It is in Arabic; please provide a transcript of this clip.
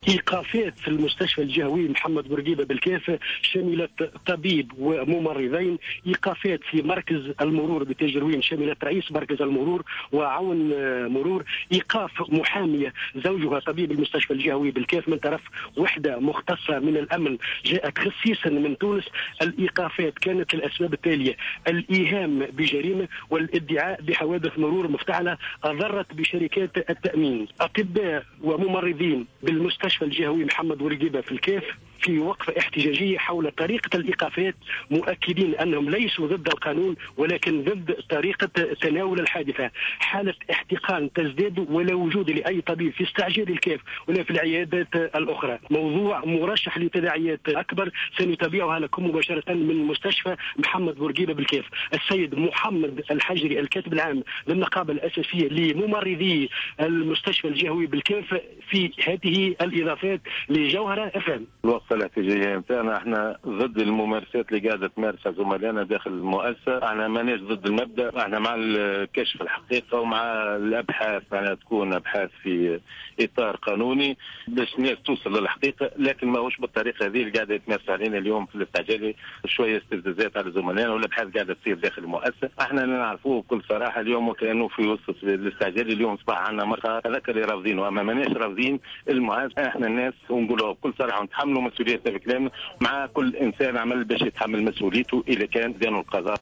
إيقافات في المستشفى الجهوي محمد بورقيبة بالكافة شملت طبيب وممرضين. إيقافات في مركز المرور بتجروين شملت رئيس مركز المرور وعون مرور. إيقاف محامية زوجها طبيب المستشفى الجهوي بالكاف من طرف وحدة مختصة من الأمن جاءت خصيصا من تونس. الإيقافات كانت الأسباب التالية: الإيهام بجريمة والادعاء بحوادث مرور مفتعلة أضرت بشركات التأمين. أطباء وممرضين بالمستشفى الجهوي محمد بورقيبة في الكاف في وقفة احتجاجية حول طريقة الإيقافات، مؤكدين أنهم ليسوا ضد القانون ولكن ضد طريقة تناول الحادثة. حالة احتقان تزداد ولا وجود لأي طبيب في استعجال الكاف ولا في العيادات الأخرى. موضوع مرشح لتداعيات أكبر سنتابعها لكم مباشرة من مستشفى محمد بورقيبة بالكاف. السيد محمد الحجري الكاتب العام للنقابة الأساسية لممرضي المستشفى الجهوي بالكاف في هذه الإضافات لجوهرة FM. الوقفة الاحتجاجية نتاعنا احنا ضد الممارسات اللي قاعدة تمارسها زملائنا داخل المؤسسة. احنا ماناش ضد المبدأ، احنا مع كشف الحقيقة ومع الابحاث، يعني تكون ابحاث في اطار قانوني باش الناس توصل للحقيقة، لكن ماهوش بالطريقة هذه اللي قاعدة تمارس علينا اليوم في الاستعجالي. شوية استفزازات على زملائنا والابحاث قاعدة تصير داخل المؤسسة. احنا نعرفوه بكل صراحة اليوم وكأنه في وسط الاستعجالي اليوم صباح عنا مرة هذاك اللي رافضينه، اما ماناش رافضين المعادلة. احنا الناس ونقولوها بكل صراحة ونتحملوا مسؤوليتنا بكلامنا، مع كل انسان عمل باش يتحمل مسؤوليته اذا كان دانه القضاء.